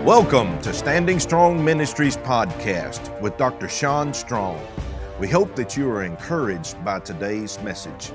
Welcome to Standing Strong Ministries podcast with Dr. Sean Strong. We hope that you are encouraged by today's message.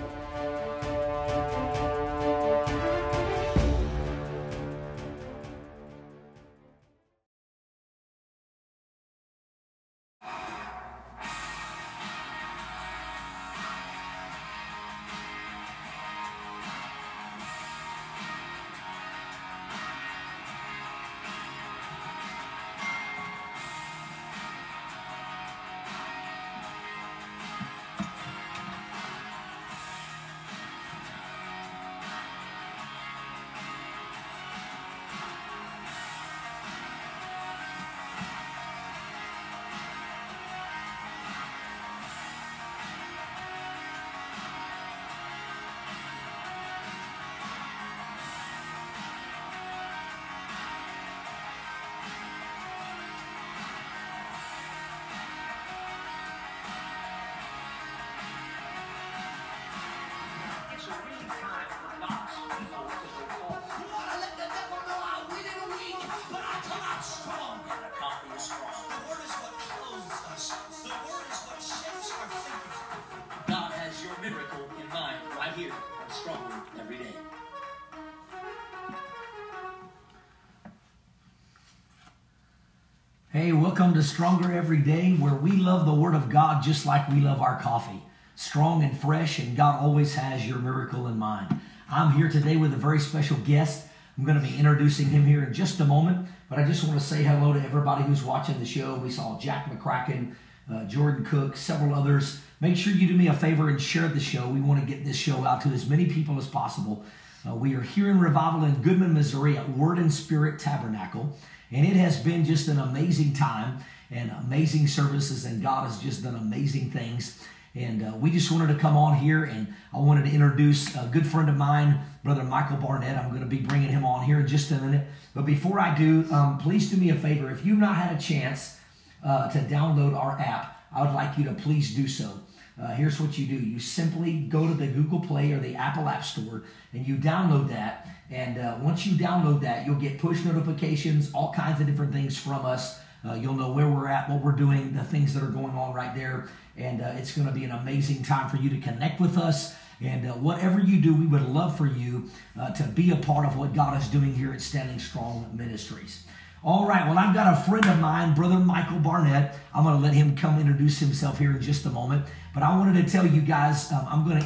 Hey, welcome to Stronger Every Day, where we love the Word of God just like we love our coffee. Strong and fresh, and God always has your miracle in mind. I'm here today with a very special guest. I'm going to be introducing him here in just a moment, but I just want to say hello to everybody who's watching the show. We saw Jack McCracken, Jordan Cook, several others. Make sure you do me a favor and share the show. We want to get this show out to as many people as possible. We are here in Revival in Goodman, Missouri at Word and Spirit Tabernacle. And it has been just an amazing time and amazing services, and God has just done amazing things. And we just wanted to come on here, and I wanted to introduce a good friend of mine, Brother Michael Barnett. I'm going to be bringing him on here in just a minute. But before I do, please do me a favor. If you've not had a chance to download our app, I would like you to please do so. Here's what you do. You simply go to the Google Play or the Apple App Store, and you download that. And once you download that, you'll get push notifications, all kinds of different things from us. You'll know where we're at, what we're doing, the things that are going on right there. And it's going to be an amazing time for you to connect with us. And whatever you do, we would love for you to be a part of what God is doing here at Standing Strong Ministries. All right, well, I've got a friend of mine, Brother Michael Barnett. I'm going to let him come introduce himself here in just a moment. But I wanted to tell you guys, we're going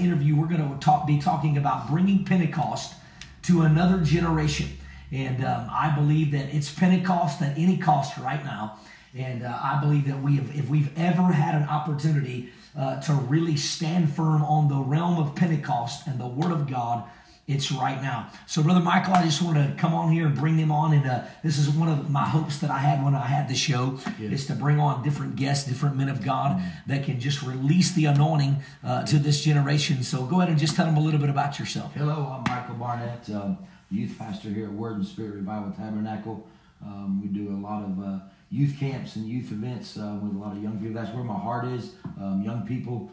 to be talking about bringing Pentecost to another generation. And I believe that it's Pentecost at any cost right now. And I believe that if we've ever had an opportunity to really stand firm on the realm of Pentecost and the Word of God, it's right now. So, Brother Michael, I just want to come on here and bring him on. And this is one of my hopes that I had when I had the show, is to bring on different guests, different men of God that can just release the anointing to this generation. So go ahead and just tell them a little bit about yourself. Hello, I'm Michael Barnett, youth pastor here at Word and Spirit Revival Tabernacle. We do a lot of youth camps and youth events with a lot of young people. That's where my heart is, young people,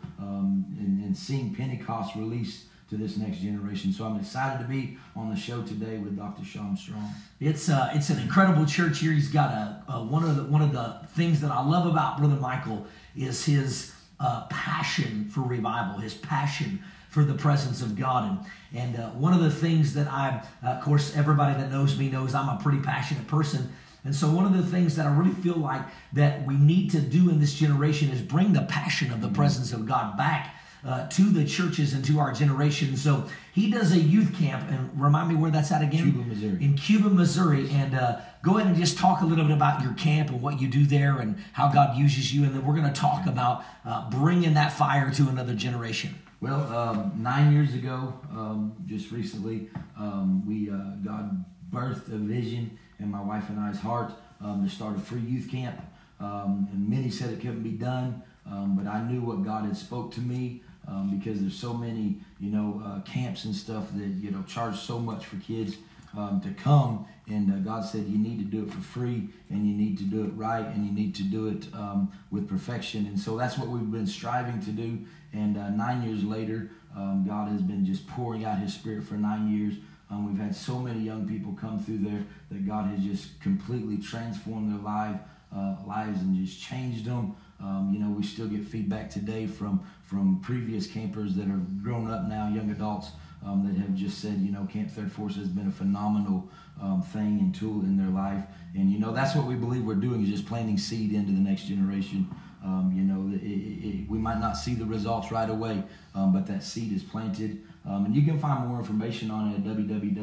and seeing Pentecost released to this next generation. So I'm excited to be on the show today with Dr. Sean Strong. It's an incredible church here. He's got one of the things that I love about Brother Michael is his passion for revival, his passion for the presence of God. And one of the things that of course, everybody that knows me knows I'm a pretty passionate person. And so one of the things that I really feel like that we need to do in this generation is bring the passion of the presence of God back to the churches and to our generation. So he does a youth camp, and remind me where that's at again? Cuba, Missouri. In Cuba, Missouri. And go ahead and just talk a little bit about your camp and what you do there and how God uses you. And then we're going to talk about bringing that fire to another generation. Well, 9 years ago, just recently, God birthed a vision in my wife and I's heart to start a free youth camp. And many said it couldn't be done, but I knew what God had spoke to me. Because there's so many, camps and stuff that, charge so much for kids to come. And God said, you need to do it for free, and you need to do it right, and you need to do it with perfection. And so that's what we've been striving to do. And 9 years later, God has been just pouring out His Spirit for 9 years. We've had so many young people come through there that God has just completely transformed their lives and just changed them. We still get feedback today from previous campers that are grown up now, young adults, that have just said, Camp Third Force has been a phenomenal thing and tool in their life. And, that's what we believe we're doing, is just planting seed into the next generation. We might not see the results right away, but that seed is planted. And you can find more information on it at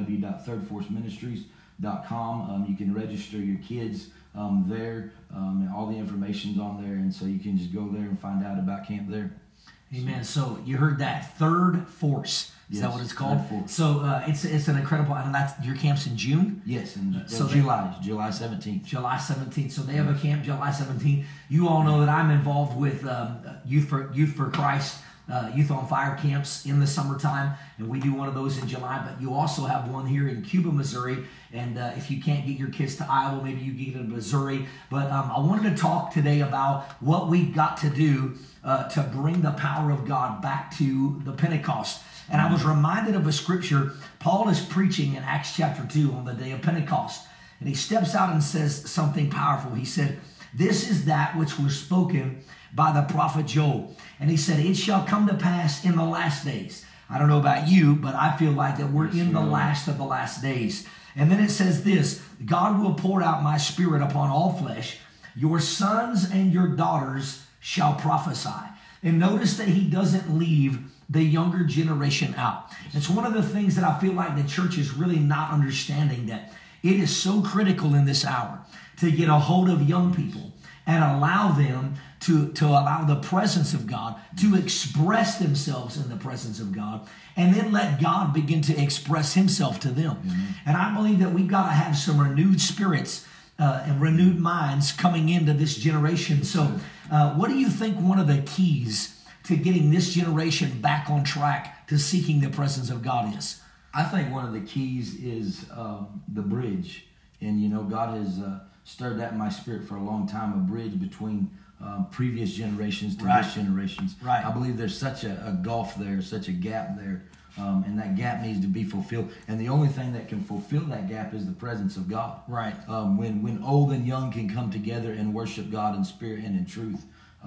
www.thirdforceministries.com. You can register your kids there, and all the information's on there, and so you can just go there and find out about camp there. Amen. So you heard that, Third Force. Is that what it's called? So it's an incredible, and that's your camp's in June? Yes, July 17th. July 17th. So they have a camp July 17th. You all know that I'm involved with Youth for Christ, Youth on Fire camps in the summertime, and we do one of those in July. But you also have one here in Cuba, Missouri. And if you can't get your kids to Iowa, maybe you get to Missouri. But I wanted to talk today about what we've got to do to bring the power of God back to the Pentecost. And I was reminded of a scripture. Paul is preaching in Acts chapter 2 on the day of Pentecost. And he steps out and says something powerful. He said, "This is that which was spoken by the prophet Joel." And he said, "It shall come to pass in the last days." I don't know about you, but I feel like that we're in the last of the last days. And then it says this, "God will pour out my spirit upon all flesh. Your sons and your daughters shall prophesy." And notice that he doesn't leave the younger generation out. It's one of the things that I feel like the church is really not understanding, that it is so critical in this hour to get a hold of young people and allow them to allow the presence of God to express themselves in the presence of God, and then let God begin to express himself to them. And I believe that we've got to have some renewed spirits and renewed minds coming into this generation. So what do you think one of the keys to getting this generation back on track to seeking the presence of God is? I think one of the keys is the bridge. And, God has stirred that in my spirit for a long time, a bridge between previous generations to this generations. Right. I believe there's such a gulf there, such a gap there, and that gap needs to be fulfilled. And the only thing that can fulfill that gap is the presence of God. Right. When old and young can come together and worship God in spirit and in truth.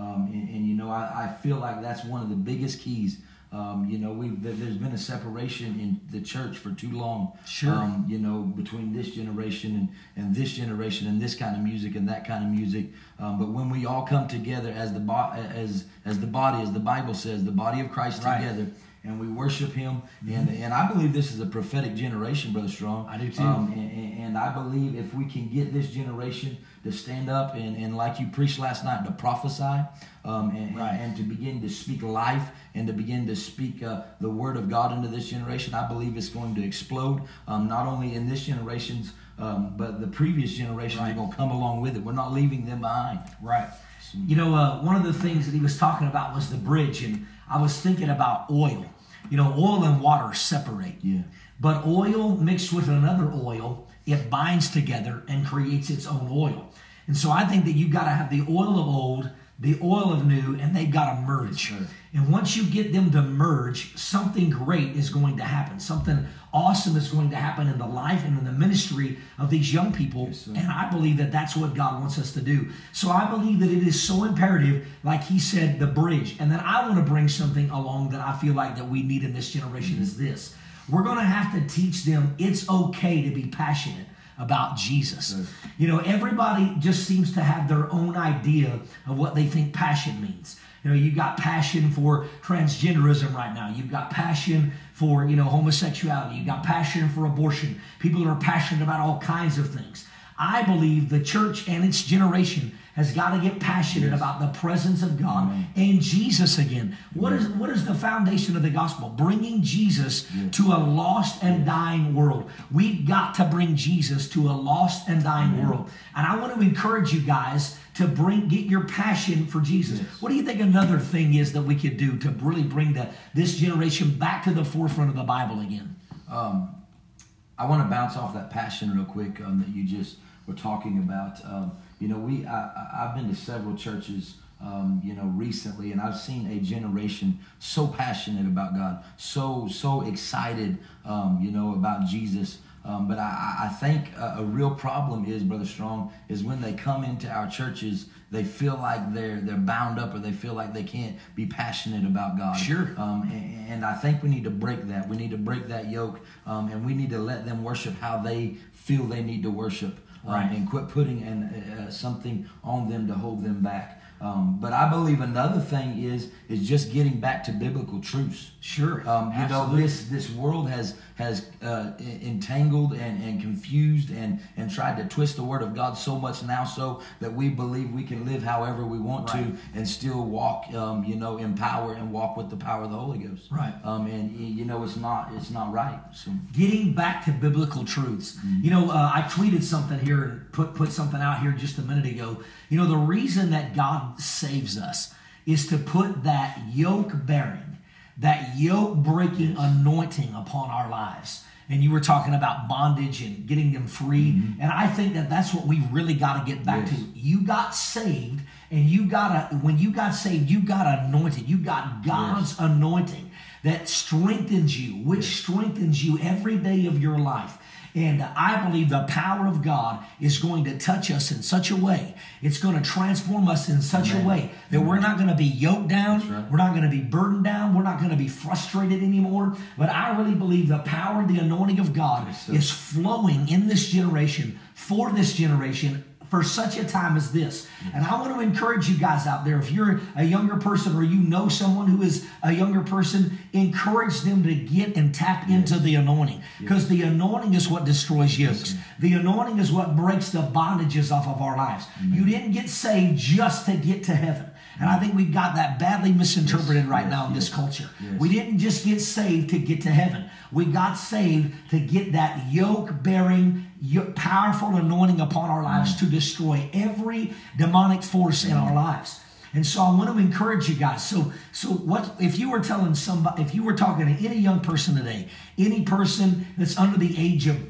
I feel like that's one of the biggest keys. There's been a separation in the church for too long. Sure. Between this generation and this generation and this kind of music and that kind of music. But when we all come together as the body, as the Bible says, the body of Christ together, and we worship him, and I believe this is a prophetic generation, Brother Strong. I do too. And I believe if we can get this generation to stand up and like you preached last night, to prophesy, and to begin to speak life and to begin to speak the word of God into this generation, I believe it's going to explode, not only in this generation's, but the previous generations are going to come along with it. We're not leaving them behind. Right. One of the things that he was talking about was the bridge, and I was thinking about oil. Oil and water separate. Yeah. But oil mixed with another oil, it binds together and creates its own oil. And so I think that you've got to have the oil of old, the oil of new, and they've got to merge. Sure. And once you get them to merge, something great is going to happen. Something awesome is going to happen in the life and in the ministry of these young people. Yes, and I believe that that's what God wants us to do. So I believe that it is so imperative, like he said, the bridge. And then I want to bring something along that I feel like that we need in this generation is this. We're going to have to teach them it's okay to be passionate about Jesus. Right. Everybody just seems to have their own idea of what they think passion means. You've got passion for transgenderism right now. You've got passion for, homosexuality. You've got passion for abortion. People are passionate about all kinds of things. I believe the church and its generation has got to get passionate about the presence of God and Jesus again. What is the foundation of the gospel? Bringing Jesus to a lost and dying world. We've got to bring Jesus to a lost and dying world. And I want to encourage you guys to get your passion for Jesus. Yes. What do you think another thing is that we could do to really bring this generation back to the forefront of the Bible again? I want to bounce off that passion real quick that you just were talking about. I've been to several churches recently, and I've seen a generation so passionate about God, so excited, about Jesus. But I think a real problem is, Brother Strong, is when they come into our churches, they feel like they're bound up, or they feel like they can't be passionate about God. Sure. And I think we need to break that. We need to break that yoke, and we need to let them worship how they feel they need to worship, right. And quit putting something on them to hold them back. But I believe another thing is just getting back to biblical truths. Sure. This world has entangled and confused and tried to twist the word of God so much now, so that we believe we can live however we want to and still walk, in power and walk with the power of the Holy Ghost. Right. It's not right. So getting back to biblical truths. Mm-hmm. I tweeted something here and put something out here just a minute ago. The reason that God saves us is to put that yoke bearing, that yoke breaking anointing upon our lives. And you were talking about bondage and getting them free. Mm-hmm. And I think that that's what we really got to get back to. You got saved, and when you got saved, you got anointed. You got God's anointing that strengthens you, which strengthens you every day of your life. And I believe the power of God is going to touch us in such a way. It's going to transform us in such a way that we're not going to be yoked down. Right. We're not going to be burdened down. We're not going to be frustrated anymore. But I really believe the power and the anointing of God is flowing in this generation, for this generation, for such a time as this. And I want to encourage you guys out there, if you're a younger person or you know someone who is a younger person, encourage them to get and tap into the anointing, because the anointing is what destroys yokes. The anointing is what breaks the bondages off of our lives. You didn't get saved just to get to heaven. And I think we've got that badly misinterpreted right now in this culture. We didn't just get saved to get to heaven. We got saved to get that yoke-bearing, powerful anointing upon our lives to destroy every demonic force in our lives. And so I want to encourage you guys. So what if you were telling somebody, if you were talking to any young person today, any person that's under the age of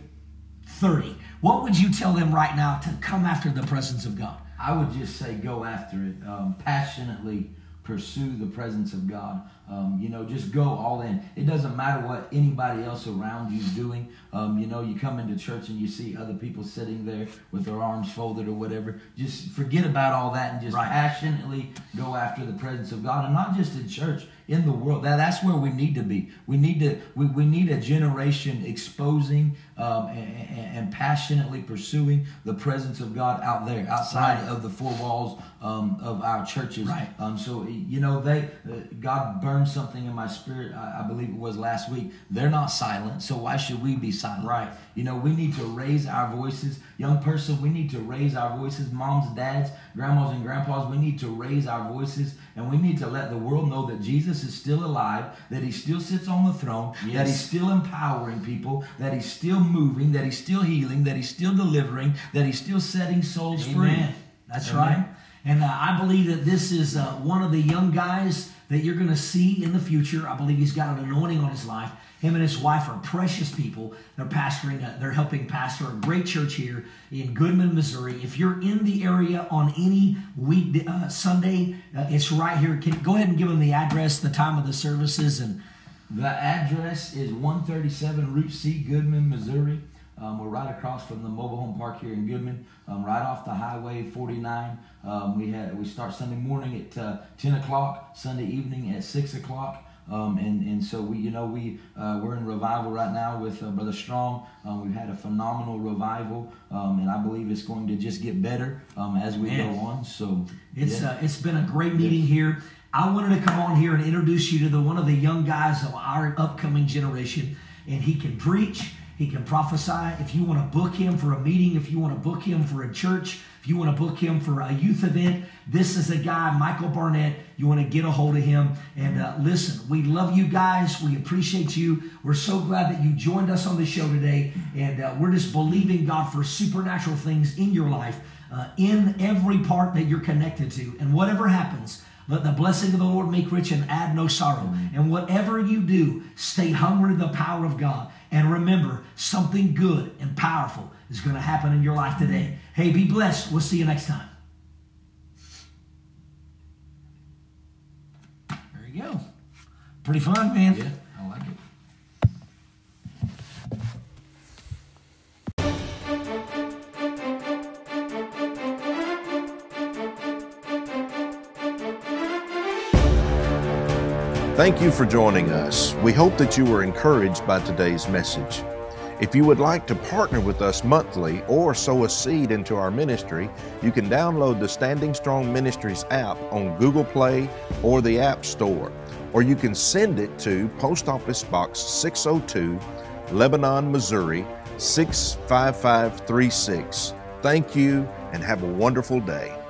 30, what would you tell them right now to come after the presence of God? I would just say go after it. Passionately pursue the presence of God. Just go all in. It doesn't matter what anybody else around you is doing. You come into church and you see other people sitting there with their arms folded or whatever. Just forget about all that and just passionately go after the presence of God. And not just in church, in the world. That's where we need to be. We need a generation exposing and passionately pursuing the presence of God out there, outside of the four walls of our churches. God burned something in my spirit, I believe it was last week. They're not silent, so why should we be silent? Right. We need to raise our voices. Young person, we need to raise our voices. Moms, dads, grandmas, and grandpas, we need to raise our voices, and we need to let the world know that Jesus is still alive, that he still sits on the throne, that he's still empowering people, that he's still moving, that he's still healing, that he's still delivering, that he's still setting souls free. That's right. And I believe that this is one of the young guys that you're going to see in the future. I believe he's got an anointing on his life. Him and his wife are precious people. They're helping pastor a great church here in Goodman, Missouri. If you're in the area on any week, Sunday, it's right here. Go ahead and give them the address, the time of the services. And the address is 137 Route C, Goodman, Missouri. We're right across from the mobile home park here in Goodman, right off the Highway 49. We start Sunday morning at 10 o'clock, Sunday evening at 6 o'clock. So we're in revival right now with Brother Strong. We've had a phenomenal revival, and I believe it's going to just get better as we go on. So it's been a great meeting here. I wanted to come on here and introduce you to one of the young guys of our upcoming generation, and he can preach. He can prophesy. If you want to book him for a meeting, if you want to book him for a church, if you want to book him for a youth event, this is a guy, Michael Barnett. You want to get a hold of him. And listen, we love you guys. We appreciate you. We're so glad that you joined us on the show today. And we're just believing God for supernatural things in your life, in every part that you're connected to. And whatever happens, let the blessing of the Lord make rich and add no sorrow. And whatever you do, stay hungry to the power of God. And remember, something good and powerful is going to happen in your life today. Hey, be blessed. We'll see you next time. you go. Pretty fun, man. Yeah, I like it. Thank you for joining us. We hope that you were encouraged by today's message. If you would like to partner with us monthly or sow a seed into our ministry, you can download the Standing Strong Ministries app on Google Play or the App Store, or you can send it to Post Office Box 602, Lebanon, Missouri 65536. Thank you and have a wonderful day.